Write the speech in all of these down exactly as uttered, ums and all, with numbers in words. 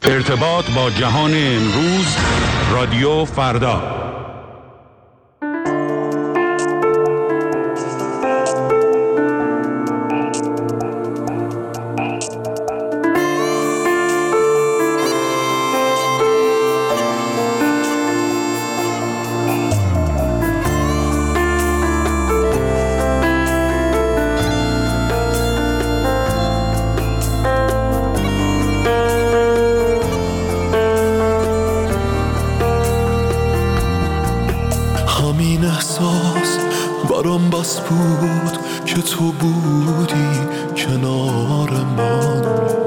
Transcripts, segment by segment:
ارتباط با جهان امروز، رادیو فردا. بود که تو بودی کنار من،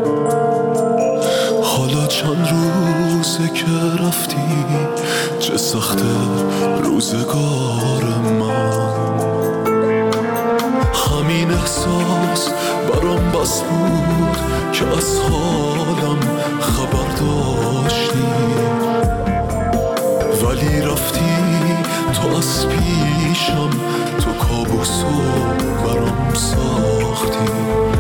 حالا چند روزه که رفتی، چه سخته روزگار من. همین احساس برام بس بود که از حالم خبر داشتی، ولی رفتی تو از پیشم، تو کابوسو برام ساختی.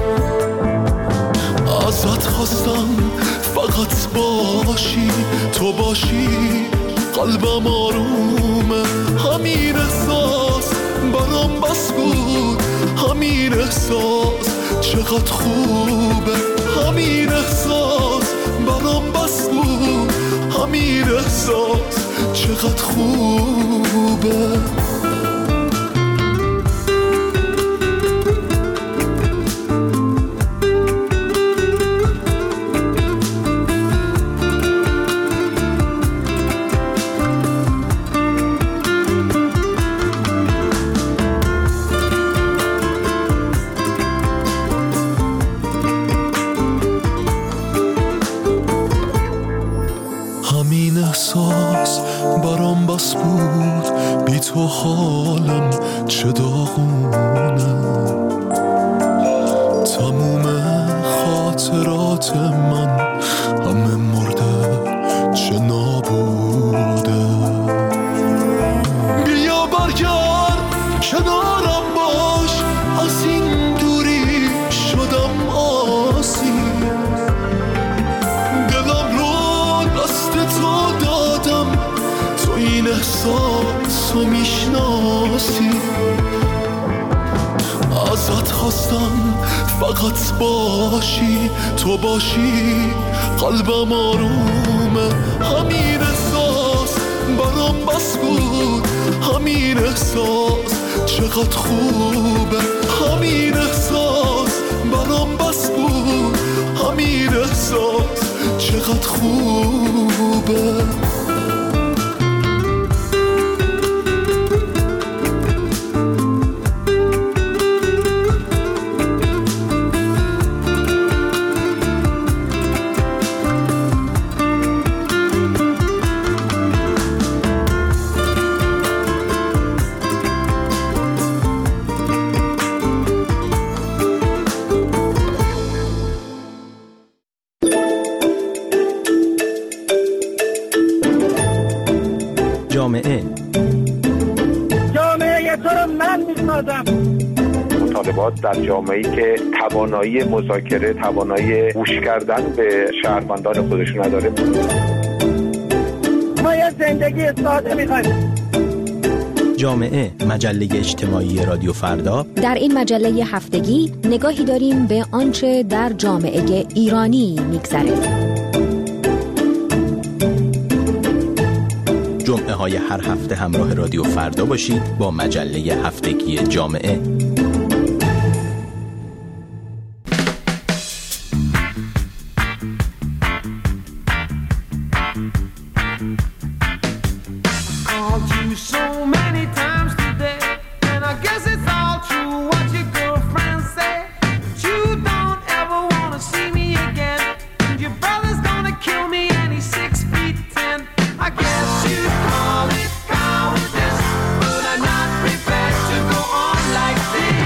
ازت خواستم فقط باشی، تو باشی قلبم آرومه. همین احساس برام بس بود، همین احساس چقدر خوبه. همین احساس برام بس بود، همین احساس چقدر خوبه. تو حالم چه داغونه، تموم خاطرات من همه مرده چه نابوده. بیا برگرد کنارم باش، از این دوری شدم آسیب. دلم رو دست تو دادم، تو این احساس تو میشناسی. ازت خواستم فقط باشی، تو باشی قلبم آرومه. همین احساس برام بس بود، همین احساس چقدر خوبه. همین احساس برام بس بود، همین احساس چقدر خوبه. جامعه جامعه تو رو من میسازم. مطالبات در جامعه‌ای که توانایی مذاکره، توانایی گوش کردن به شهروندان خودشون نداره. ما یه زندگی ساده میخوایم. جامعه، مجله اجتماعی رادیو فردا. در این مجله هفتگی نگاهی داریم به آنچه در جامعه ایرانی میگذره. جمعه های هر هفته همراه رادیو فردا باشید با مجله هفتگی جامعه. Like this.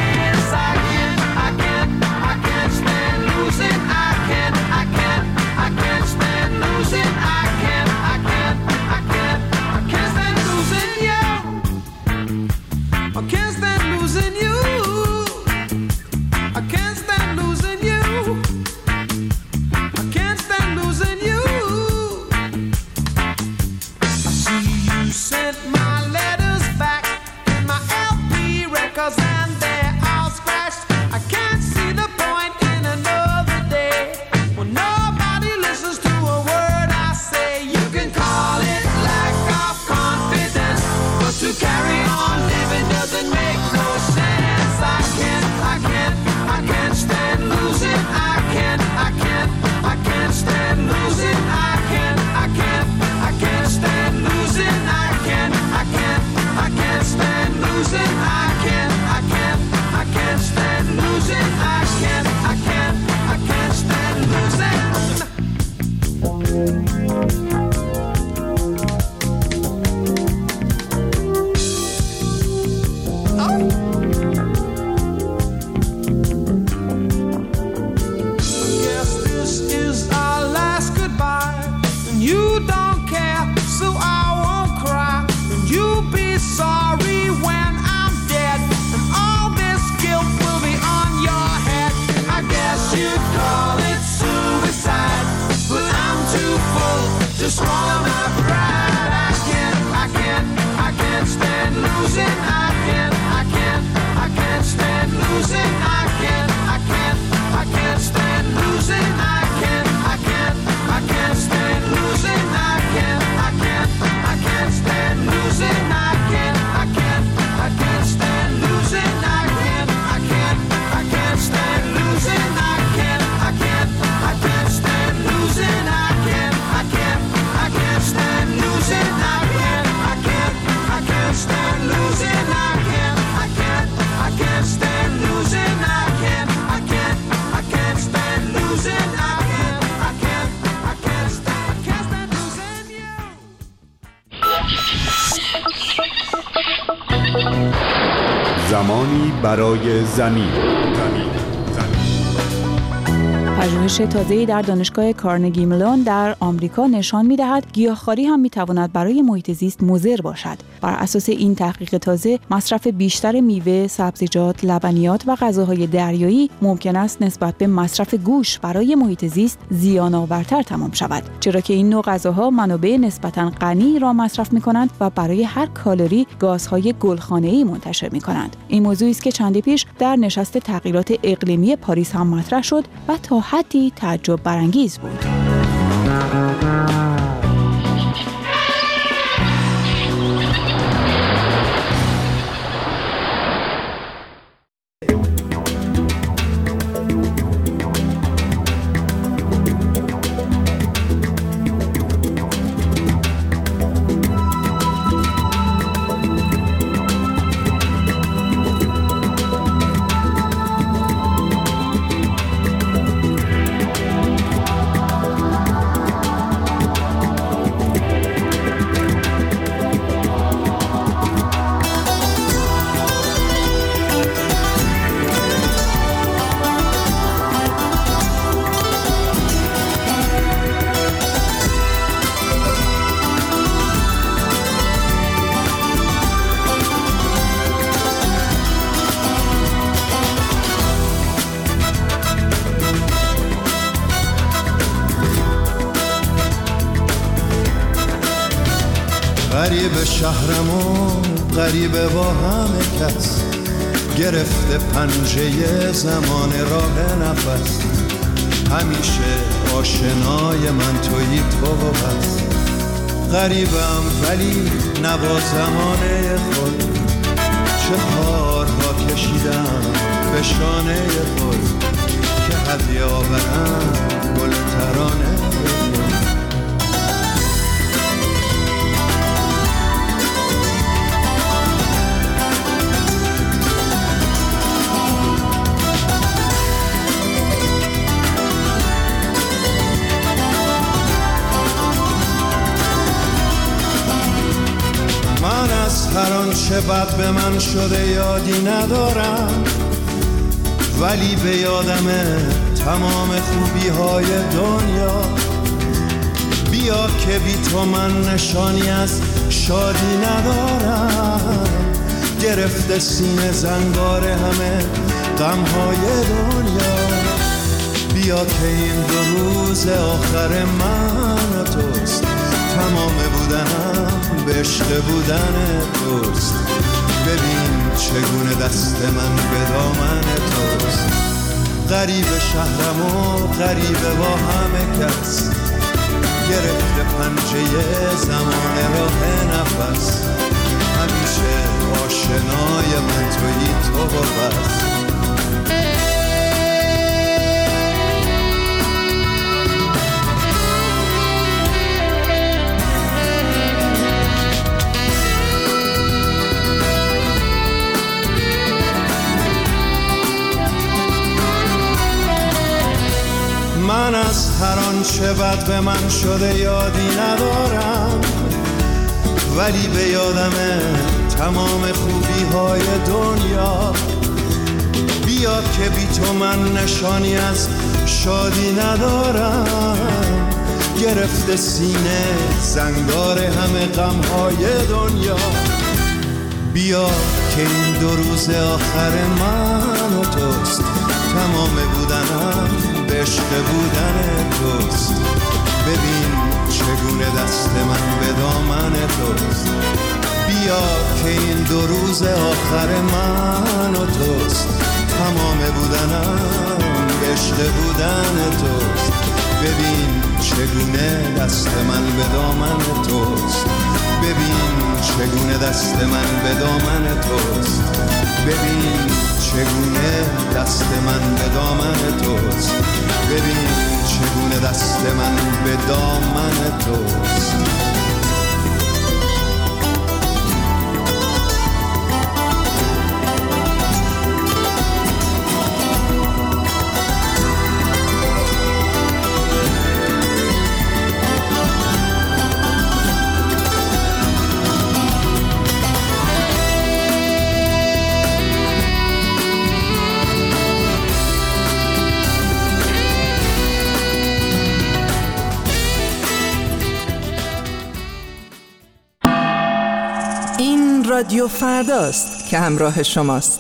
زمانی برای زمین. پژوهش تازه‌ای در دانشگاه کارنگی ملون در آمریکا نشان می‌دهد گیاهخواری هم می‌تواند برای محیط زیست مضر باشد. بر اساس این تحقیق تازه، مصرف بیشتر میوه، سبزیجات، لبنیات و غذاهای دریایی ممکن است نسبت به مصرف گوشت برای محیط زیست زیان‌آورتر تمام شود، چرا که این نوع غذاها منابع نسبتاً غنی را مصرف می‌کنند و برای هر کالری گازهای گلخانه‌ای منتشر می‌کنند. این موضوعی است که چندی پیش در نشست تغییرات اقلیمی پاریس هم مطرح شد و تا حدی تعجب برانگیز بود. غریب شهرم و غریبه با همه کس، گرفته پنجه زمان راه نفس. همیشه آشنای من تویی تو و بس. غریبم ولی نبا زمانه خود، چه کارها کشیدم به شانه خود، که هدیه آورم گل ترانه خود. هر آنچه بد به من شده یادی ندارم، ولی به یادمه تمام خوبی های دنیا. بیا که بی تو من نشانی از شادی ندارم، گرفته سینه زنگار همه غم های دنیا. بیا که این دو روز آخر من و توست، تمام بودنم به عشق بودن توست. ببین چگونه دست من به دامن توست. غریب شهرم و غریبه با همه کس، گرفته پنجه زمان راه نفس. همیشه آشنای من تویی تو و بس. من از هر آنچه بد به من شده یادی ندارم، ولی به یادمه تمام خوبی های دنیا. بیا که بی تو من نشانی از شادی ندارم، گرفته سینه زنگار همه غم های دنیا. بیا که این دو روز آخر من و توست، تمام بودنم به عشق بودن توست. ببین چگونه دست من به دامن توست. بیا که این دو روز آخر من و توست، تمام بودنم به عشق بودن توست. ببین چگونه دست من به دامن توست. ببین چگونه دست من به دامن توست. ببین چگونه دست من به دامن توست. ببین چگونه دست من به دامن توست. رادیو فرداست که همراه شماست.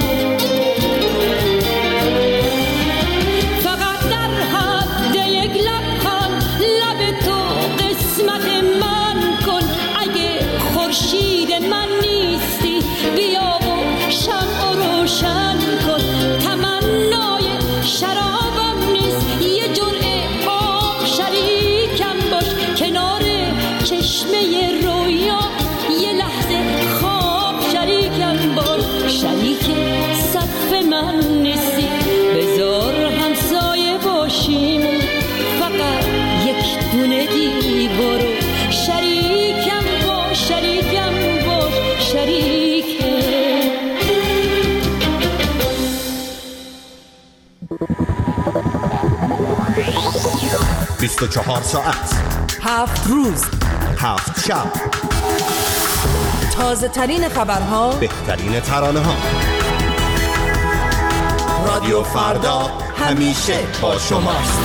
فقط در حد یک بیست و چهار ساعت، هفت روز، هفت شب، تازه ترین خبرها، بهترین ترانه ها. رادیو فردا همیشه با شماست.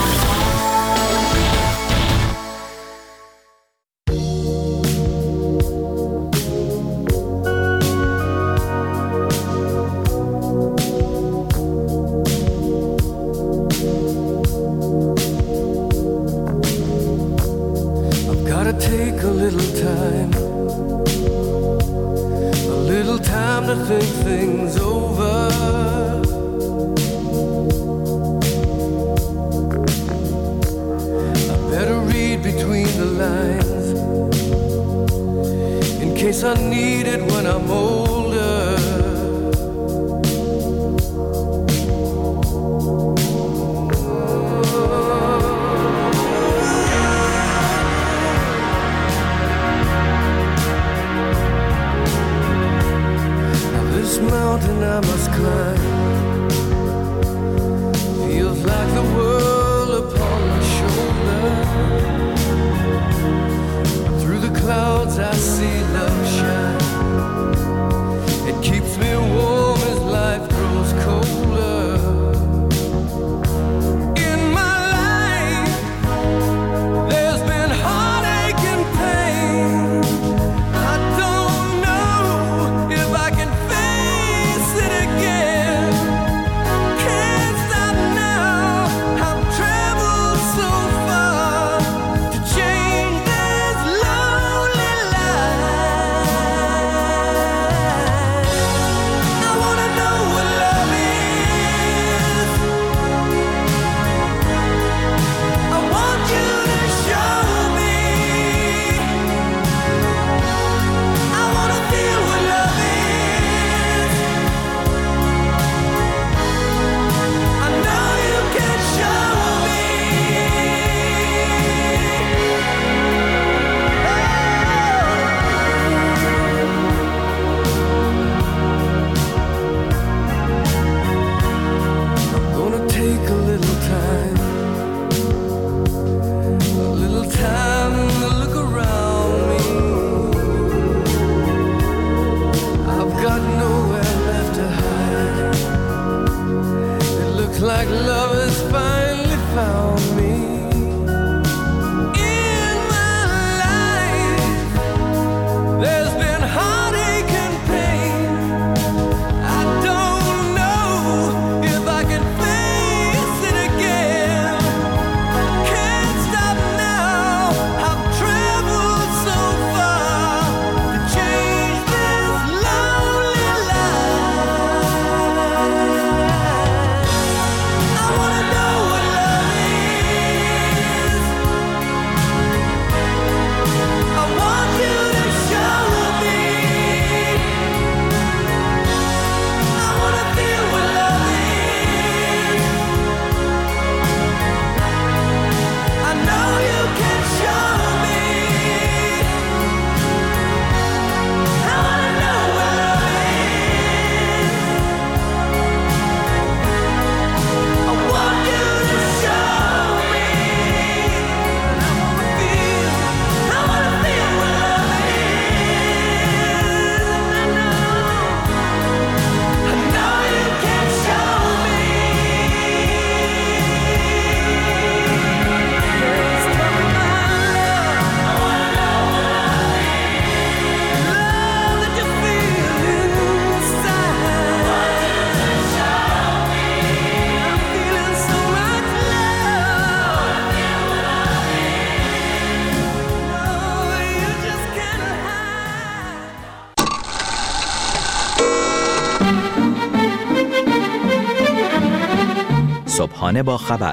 صبحانه با خبر،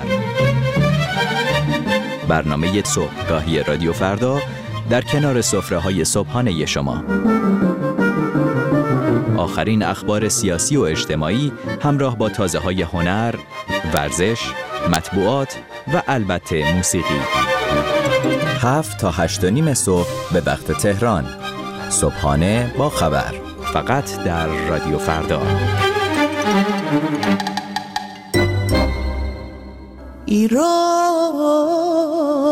برنامه صبحگاهی رادیو فردا در کنار سفره‌های صبحانه شما. آخرین اخبار سیاسی و اجتماعی همراه با تازه‌های هنر، ورزش، مطبوعات و البته موسیقی. هفت تا هشت و نیم صبح به وقت تهران. صبحانه با خبر، فقط در رادیو فردا. ایران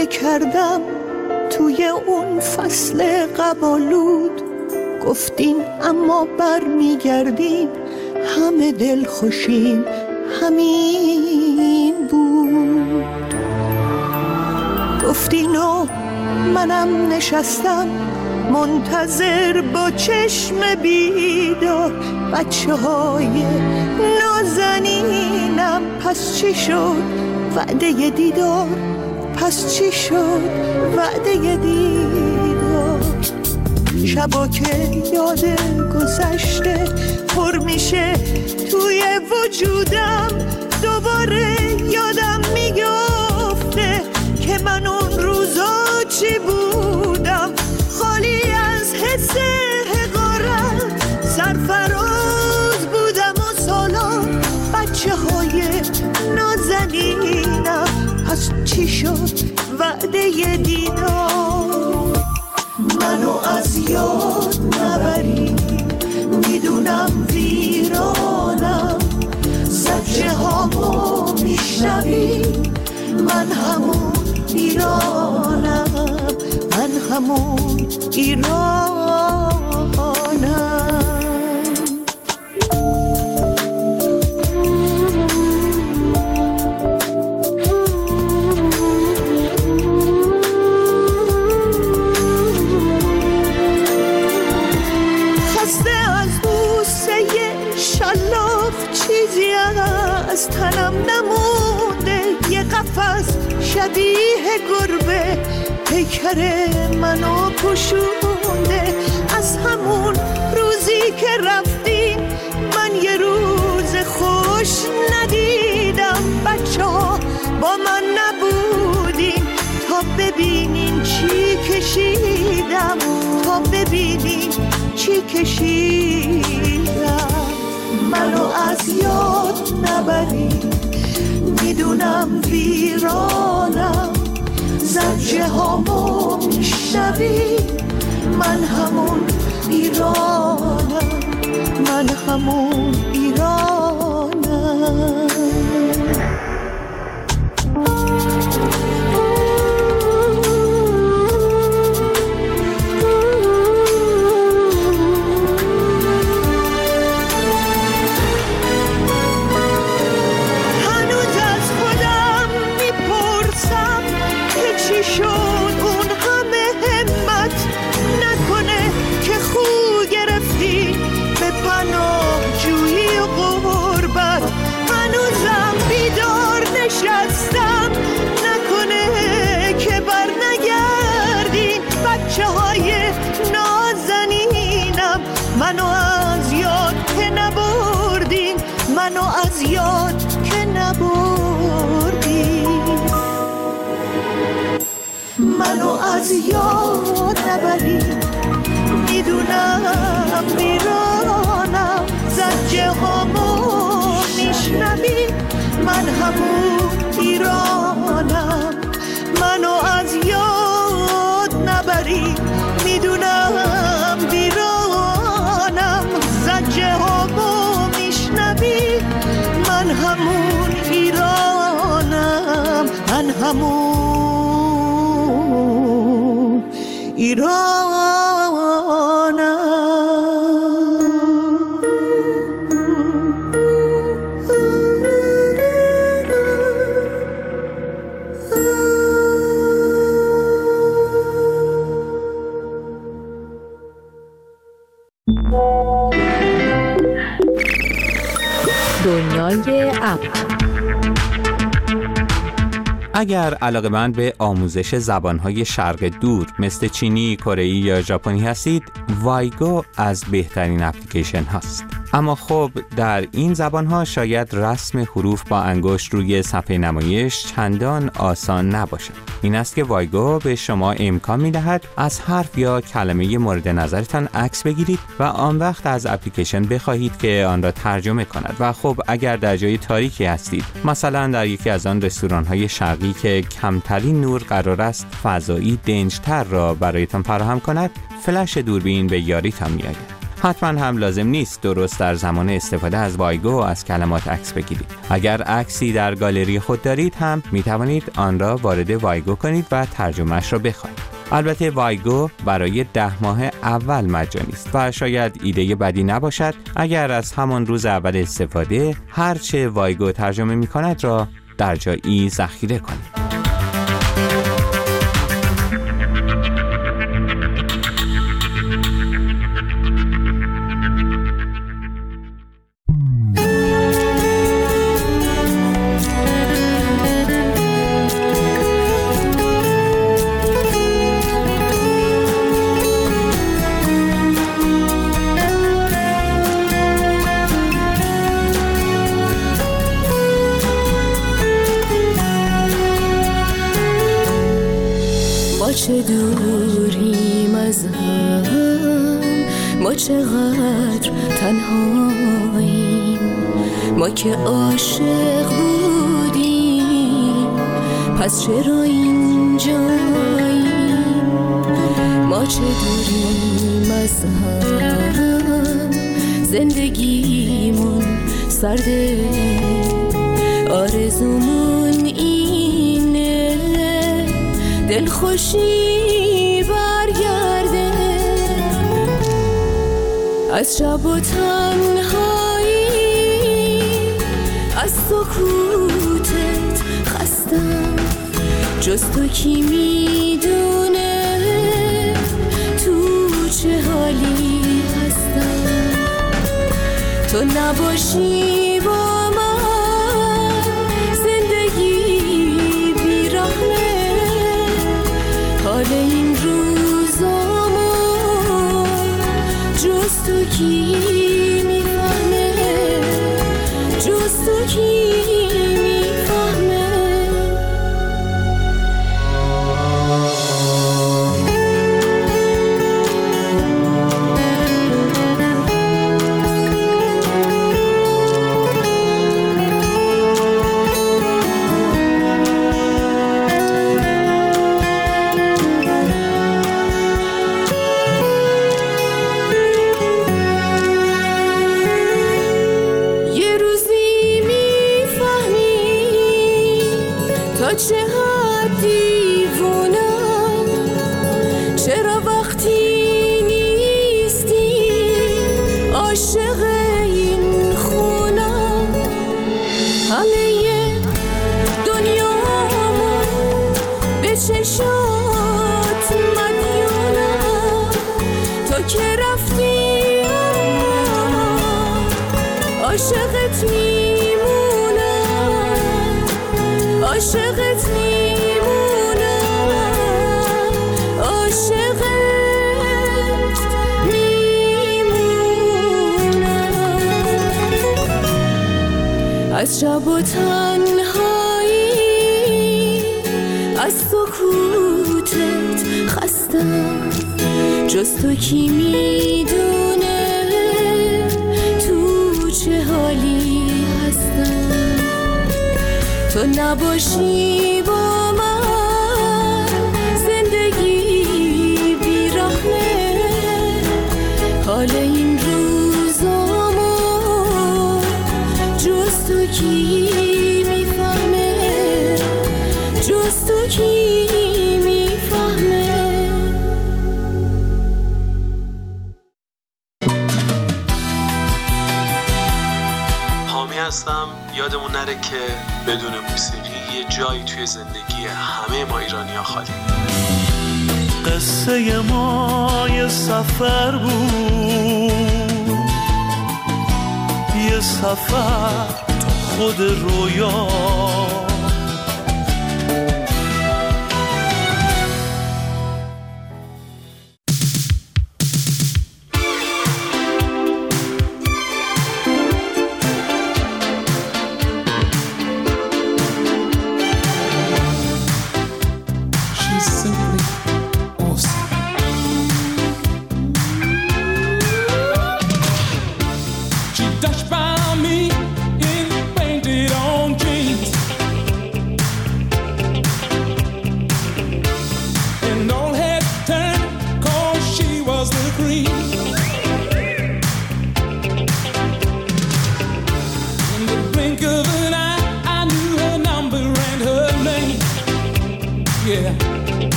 گریه کردم توی اون فصل قبالود، گفتین اما بر میگردین همه دل خوشیم همین بود. گفتین و منم نشستم منتظر با چشم بیدار، بچه های نازنینم پس چی شد وعده دیدار، پس چی شد وعده دیدار. شبا که یاد گذشته پر میشه توی وجودم، دوباره یادم میگفته که من اون روزا چی بودم، خالی از حس حقارت سرفراز بودم و سالا بچه های نازنینم پس چی شد وعده دیدار. منو از یاد نبری میدونم ویرانم، زجه هامو میشنوی من همون ایرانم، من همون ایرانم. از تنم نمونده یه قفس شبیه گربه، پیکر منو پوشونده از همون روزی که رفتیم. من یه روز خوش ندیدم، بچه ها با من نبودیم تا ببینین چی کشیدم، تا ببینین چی کشیدم. منو از یاد نبری میدونم ویرانم، زجه هامو میشنوی من همون ایرانم، من همون ایرانم. منو از یاد که نبردین، منو از یاد که نبردین، منو از یاد نبرین میدونم میرانم، زجه هامو میشنوی من همون ایرانم. منو از یاد نبرین میدونم میرانم، زجه هامو میشنوی من همون ایرانم، من همون ایرانم. دنیای اپ. اگر علاقه‌مند به آموزش زبان‌های شرق دور مثل چینی، کره‌ای یا ژاپنی هستید، وایگو از بهترین اپلیکیشن هاست. اما خب در این زبان‌ها شاید رسم حروف با انگشت روی صفحه نمایش چندان آسان نباشد. این است که وایگو به شما امکان می‌دهد از حرف یا کلمه مورد نظرتان عکس بگیرید و آن وقت از اپلیکیشن بخواهید که آن را ترجمه کند. و خب اگر در جای تاریکی هستید، مثلا در یکی از آن رستوران‌های شرقی که کمترین نور قرار است فضایی دنج‌تر را برایتان فراهم کند، فلش دوربین به یاریتان می‌آید. حتما هم لازم نیست درست در زمان استفاده از وایگو از کلمات عکس بگیرید. اگر عکسی در گالری خود دارید هم می توانید آن را وارد وایگو کنید و ترجمهش را بخوانید. البته وایگو برای ده ماه اول مجانی است و شاید ایده بدی نباشد اگر از همان روز اول استفاده هرچه وایگو ترجمه می کند را در جایی ذخیره کنید. چه دوریم از هم، ما چقدر تنهاییم، ما که عاشق بودیم پس چرا اینجاییم. ما چه دوریم از هم، زندگیمون سرده، آرزومون اینه دل خوشی برگرده از شب و تنهایی، از سکوتت خستم، جز تو کی میدونه تو چه حالی هستم. تو نباشی با من زندگی بیرحمه، حال این روزامو جز تو کی میفهمه، جز تو کی میفهمه. چه حد دیوونم، چرا وقتی نیستی عاشق این خونم. همه دنیامو به چشات مدیونم، تو که رفتی عاشقت میمونم، عاشقت میمونم، عاشقت میمونم. از شب و تنهایی، از سکوتت خستم، جز تو کی میدونه تو چه حالی هستم. تو نباشی با من زندگی بیرحمه، حال این روزامو جز تو کی میفهمه، جز تو کی میفهمه. حامی هستم. یادمون نره که بدون موسیقی یه جایی توی زندگی همه ما ایرانی‌ها خالی. قصه ما یه سفر بود، یه سفر تو خود رویا،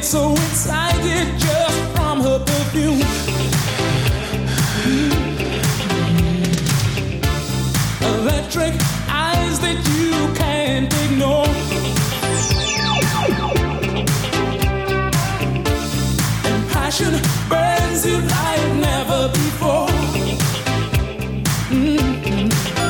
get so excited just from her perfume. Electric eyes that you can't ignore. And passion burns you like never before. Mm-hmm.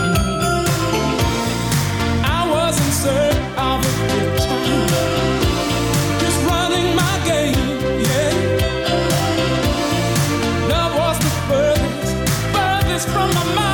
I was in search of a good time, just running my game, yeah. Love was the furthest, furthest from my mind.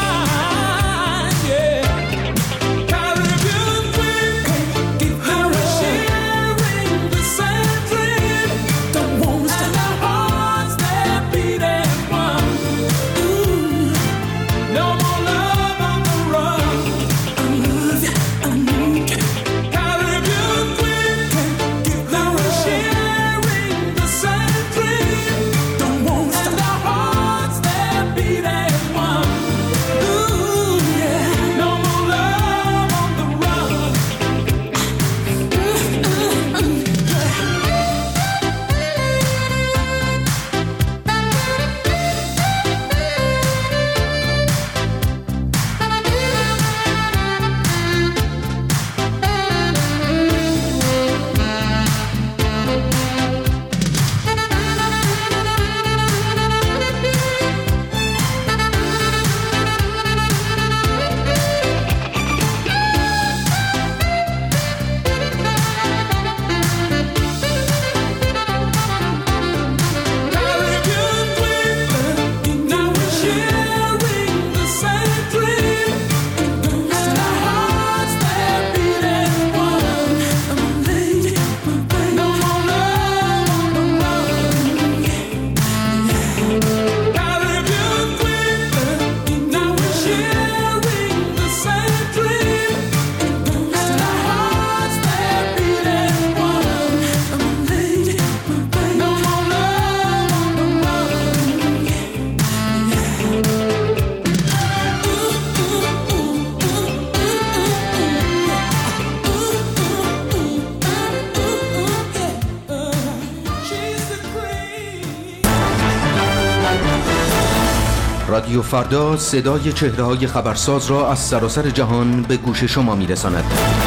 رادیو فردا صدای چهره‌های خبرساز را از سراسر جهان به گوش شما می‌رساند.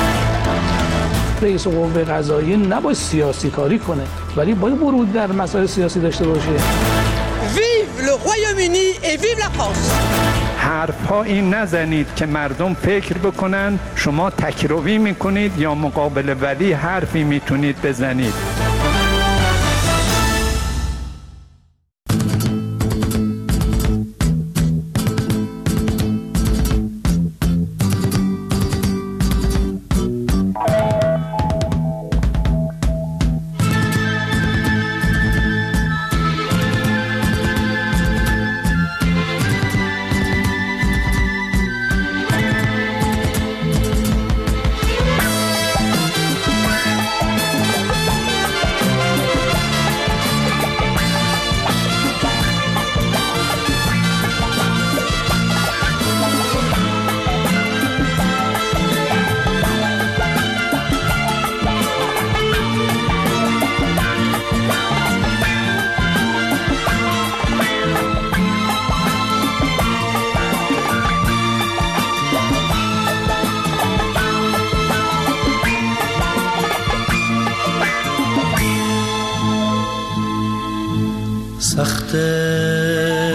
رئیس قوه قضاییه نباید سیاسی کاری کنه، ولی باید ورود در مسائل سیاسی داشته باشه. Vive le Royaume-Uni et vive la France. حرف‌ها این نزنید که مردم فکر بکنن شما تکروی می‌کنید یا مقابل ولی حرفی می‌تونید بزنید. سخته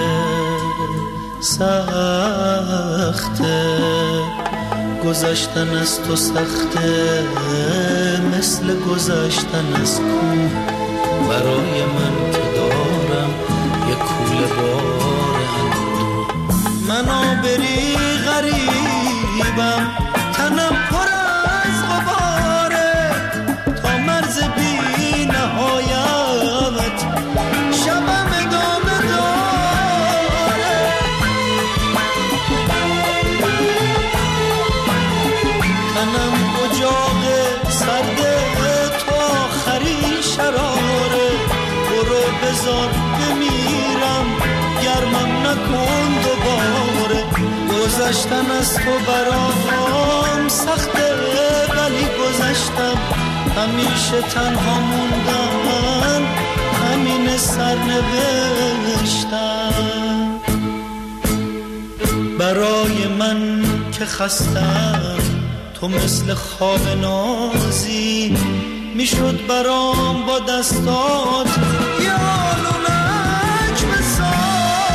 سخته گذشتن از تو سخته، مثل گذشتن از کوه برای من که دارم یک کوله بار اندوه. منو بری غریبم، تنم پر از غباره، تا مرز بی نهایت شبم ادامه داره. تنم اجاق سرده تو آخری شراره، برو بذار بمیرم گرمم نکن دوباره. گذشتن از تو برام سخته، ولی گذشتم همیشه تنها موندم. همین سرنوشتم. برای من که خستم تو مثل خواب نازی، میشد برام با دستات یالونک بسازی.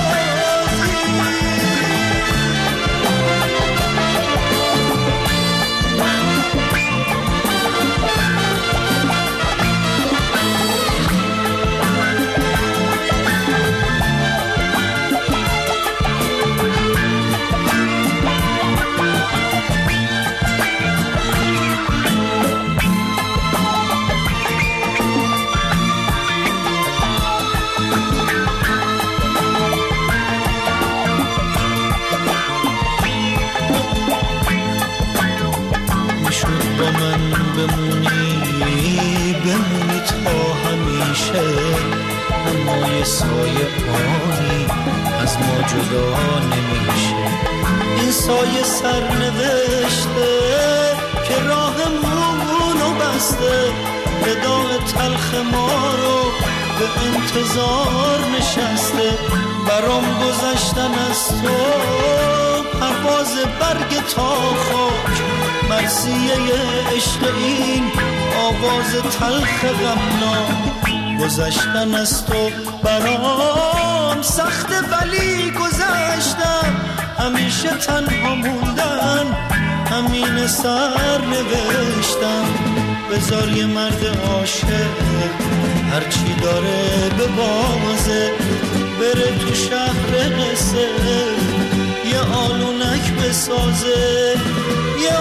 اما یه سایه آنی از ما جدا نمیشه. این سایه سرنوشته که راهمونو بسته، وداع تلخ ما رو به انتظار نشسته. برام گذشتن از تو پرواز برگ تا خاک، مرثیه عشق این آواز تلخ غمناک. گذشتن از تو برام سخته ولی گذشتم، همیشه تنها موندن همین سر نوشتم. بذار یه مرد عاشق هرچی داره به بازه، بره تو شهر قصه یه آلونک بسازه، یه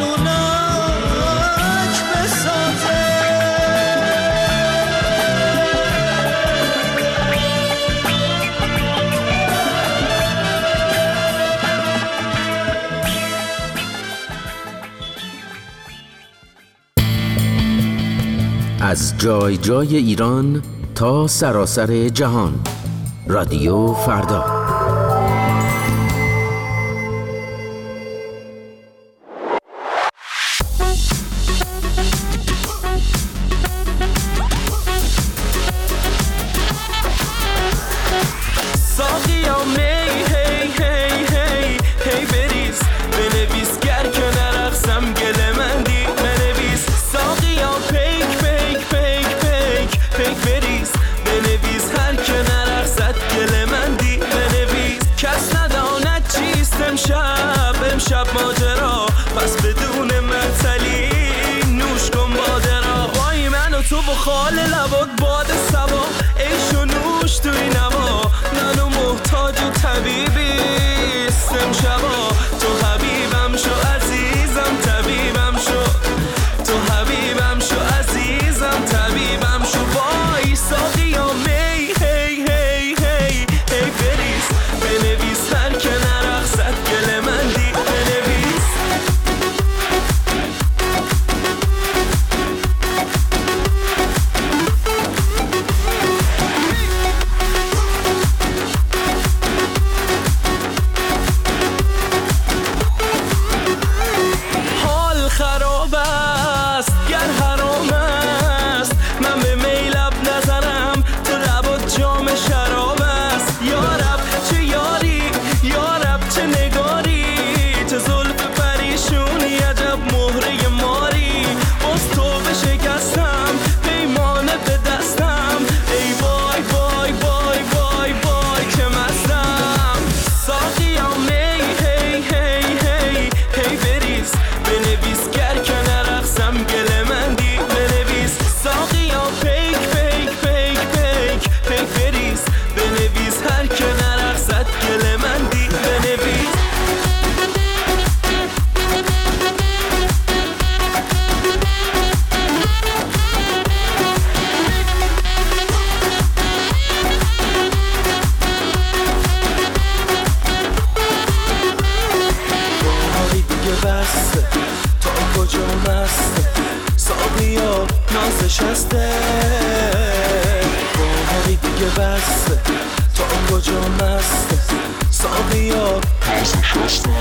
آلونک بسازه. از جای جای ایران تا سراسر جهان، رادیو فردا. شب ماجرا پس بدون معطلی نوش کن باده را. وای من و تو با خال لبات باد سبا، عیش و نوش توی نوا. منو محتاج و طبیبی استم شبا. تو حبیبم شو عزیزم طبیبم شو، تو حبیبم شو عزیزم طبیبم شو. وای ساقی یا می هی هی هی هی بریز بنویس هر که نرقصد گل من دی. نشسته باهایی دیگه بسته تا کجا مسته ساقی ها نشسته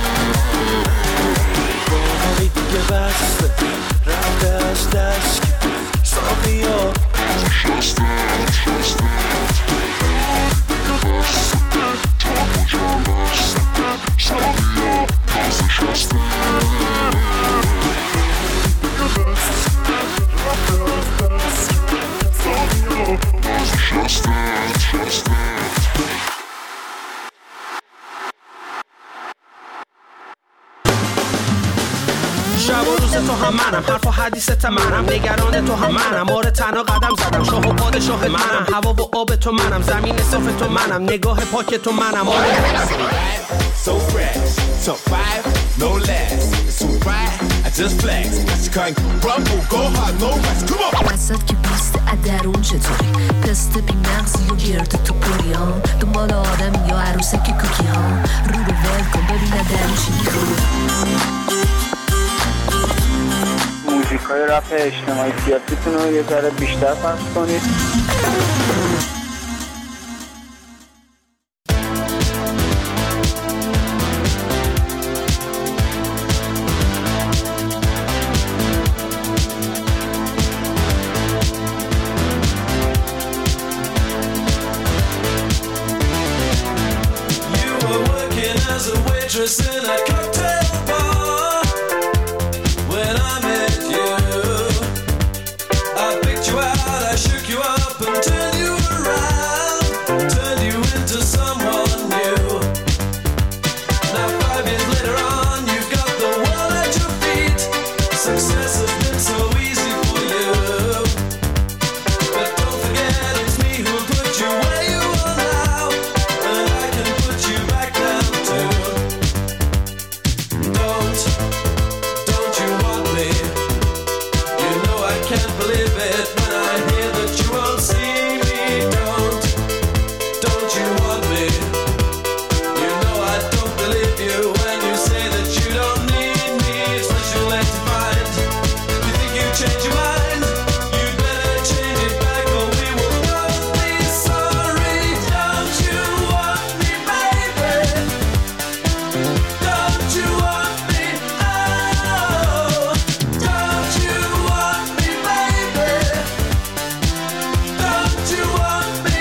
باهایی دیگه بسته رفته از دشک ساقی ها نشسته هم منم، حرف و حدیثت منم، نگران تو هم منم، آره تنها قدم زدم، شاه و پادشاه منم، هوا و آب تو منم، زمین صاف تو منم، نگاه پاک تو منم. آره so fresh, so five, no less. It's so right, I just flex. I can't rumble, go hard, no rest. Come on. وسط که بیست درون چطوری؟ پست بی مغزی و گرد تو پوری ها، دنبال آدم یا عروسک کوکی ها، رو رو ول کن ببینه درون چی میخوری. موزیکای رپ اجتماعی سیاسیتون رو یه ذره بیشتر پخش کنید. In a cocktail bar, when I met you, I picked you out, I shook you up and turned you around, turned you into someone new. Now five years later on, you've got the world at your feet. Success has been so easy for you, but don't forget it's me who put you where you are now, and I can put you back down too. Don't, don't you want me? You know I can't believe it when I hear that you won't see me. Don't, don't you want me? You know I don't believe you when you say that you don't need me. It's what you're left to find. You think you change your mind? You better change it back or we will both be sorry. Don't you want me, baby? Don't you want me? Oh, don't you want me, baby? Don't you want me?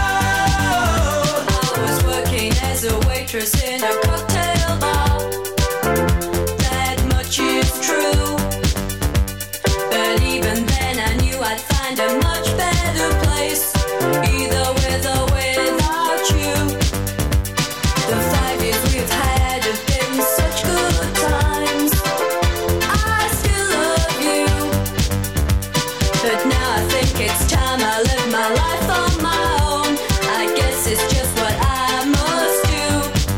Oh. I was working as a waitress in a cocktail bar. That much is true. But even then I knew I'd find a much better place, either with or without you. The five years we've had have been such good times. I still love you, but now I think it's time I live my life on my own. I guess it's just what I must do.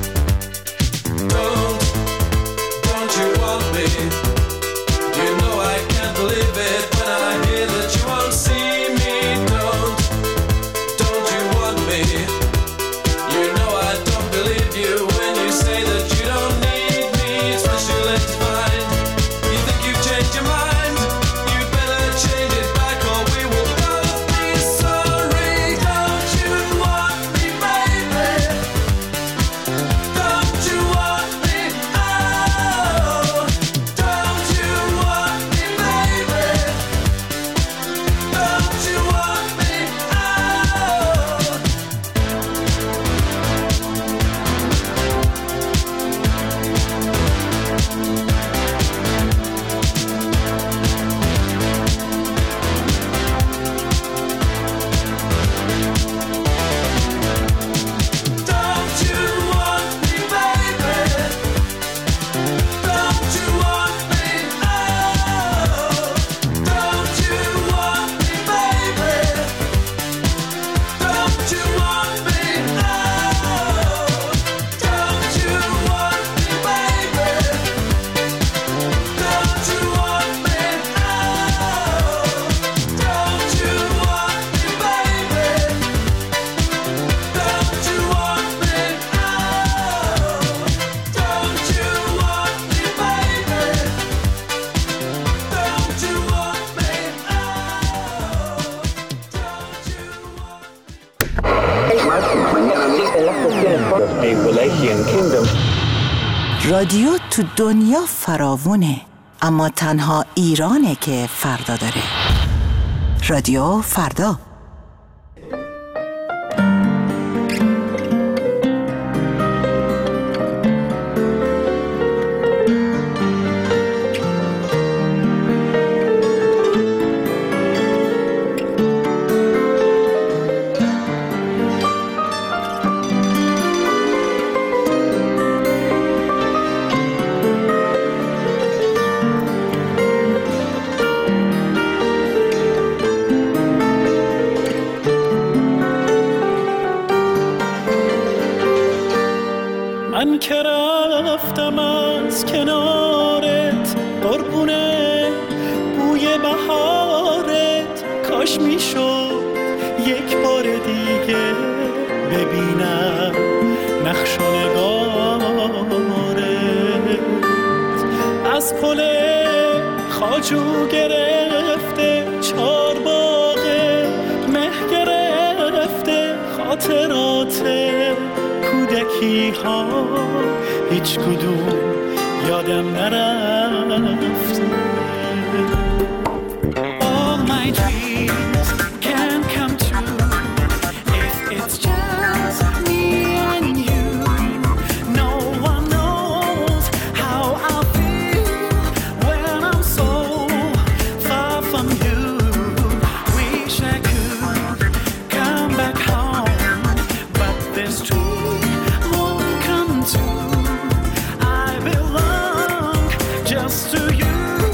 Don't, don't you want me? You know I can't believe it when I hear that you won't see me. Don't, don't you want me? You know I don't believe you when you say that you don't need me. It's what you let to find. You think you've changed your mind? You better change it back or we will both be sorry. Don't you want me, baby? Don't you want me? Oh, don't you want me, baby? Don't you want me? Don't you want me, baby? Don't you want me? Oh, don't you want me, baby? Don't you want me? Oh, don't you want me, baby? Don't you want me? Oh, don't you want me, baby? Don't you want me? Oh, don't you want me, baby? Don't you want me? رادیو تو دنیا فراوونه، اما تنها ایرانه که فردا داره. رادیو فردا. کاش میشد یک بار دیگه ببینم نقش و نگارت از پل خواجو گرفته چار باغ مه گرفته خاطرات کودکی ها هیچ کدوم یادم نرفته. All my dreams can come true if it's just me and you. No one knows how I feel when I'm so far from you. Wish I could come back home, but this dream won't come true. I belong just to you.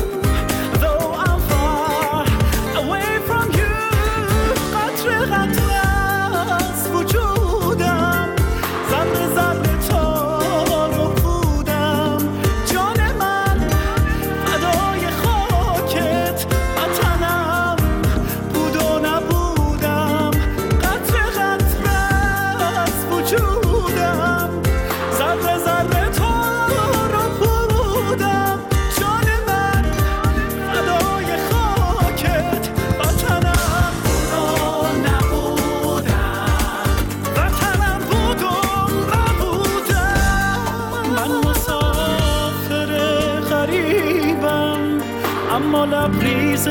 اما لبریز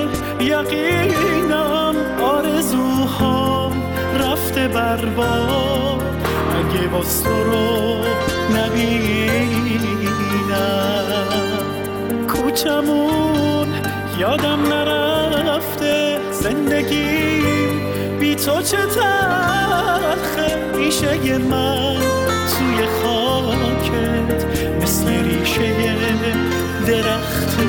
یقینم آرزوها رفته برباد اگه باز تو رو نبینم. کوچمون یادم نرفته زندگی بی تو چه تلخه. ریشه من توی خاکت مثل ریشه درخته.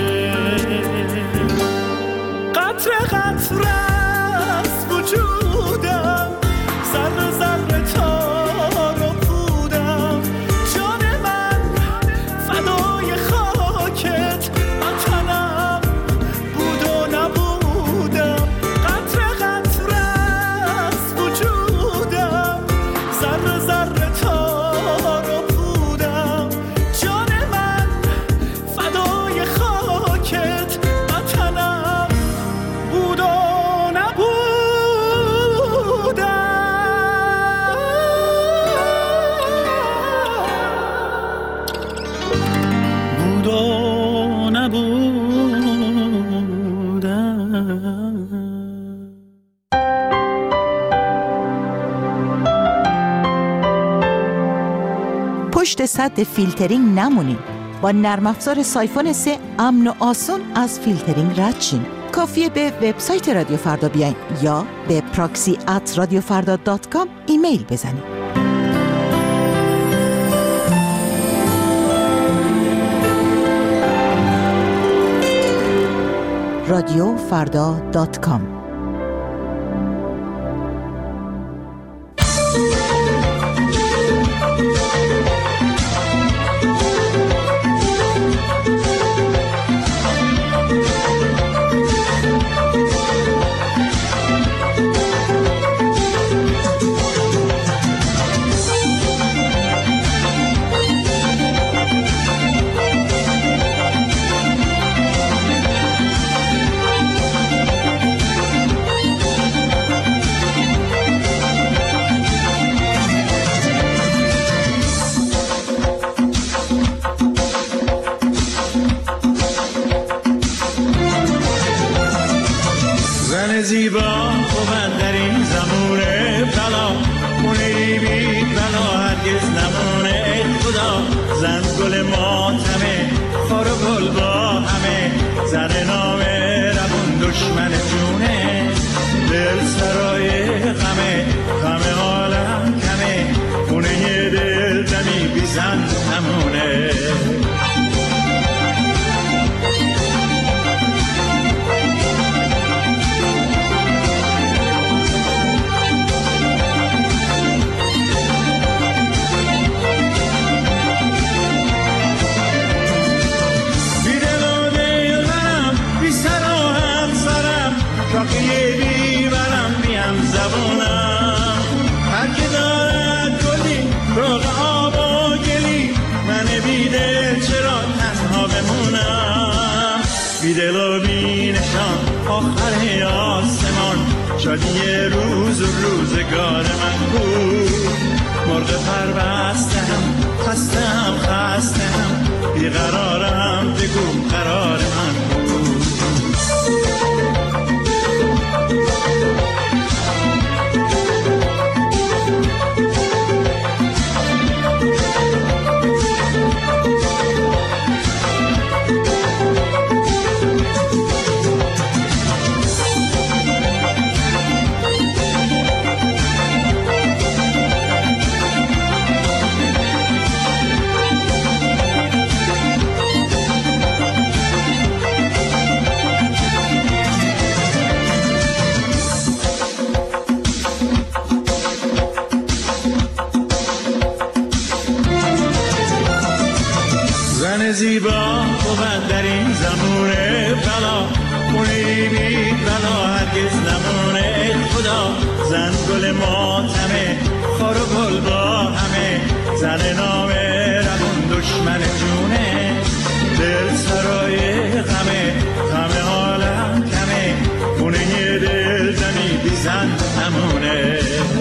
قطره قطره از وجودم ذره ذره تار و پودم. جان من فدای خاکت وطنم بود و نبودم. قطره قطره از وجودم ذره ذره تار و پودم. جان من فدای خاکت وطنم بود و پشت سد فیلترینگ نمونین. با نرم افزار سایفون سه امن و آسون از فیلترینگ رد شین. کافیه به وبسایت رادیو فردا بیاین یا به پراکسی ات رادیو فردا دات کام ایمیل بزنید. رادیو فردا دات کام. زیبا خوبن در این زمونه بلا خونه بی بلا هرگز نمونه. خدا زن گل ماتمه خار و گل با همه زن نامه ربون دشمن جونه. دل سرای غمه غم عالم کمه خونه دل دمی بی زن نمونه. شادی روز و روزگار من بود. مرغ پربستم خستم خستم بیقرارم بگو قرار من بود. زیبا بود در این زمونه بلا، خونه بی بلا هرگز نمونه. خدا زن گل ماتمه، خار و گل با همه، زن نامه رمون دشمن جونه. دل سرای غمه، غم عالم کمه، خونه دل زمی بی زن نمونه.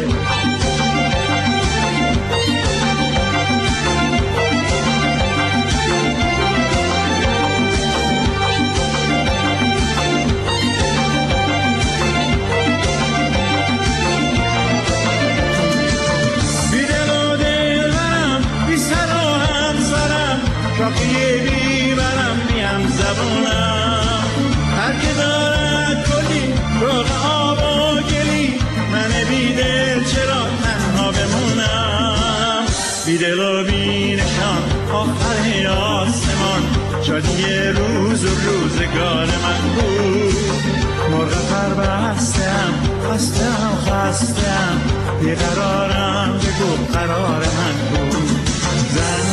شاقیه بیبرم میم زبونم، هر که دارد کلی روغ آب و گلی، من بیدل چرا تنها بمونم. بیدل و بینشان آخر آسمان، شادی روز و روزگار من بود. مرغ پربستم خستم خستم بیقرارم بگو قرار من بود. زن